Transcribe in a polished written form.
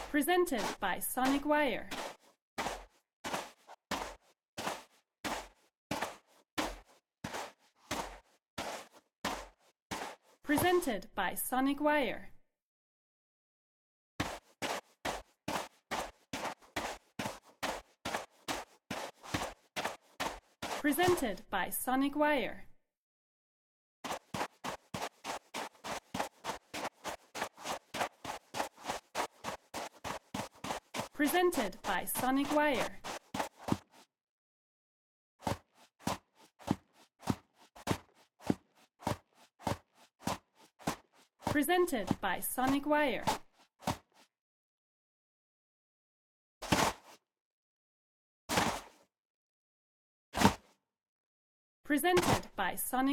Presented by Sonic Wire. Presented by Sonic Wire. Presented by Sonic Wire. Presented by Sonic Wire. Presented by Sonic Wire. Presented by Sonic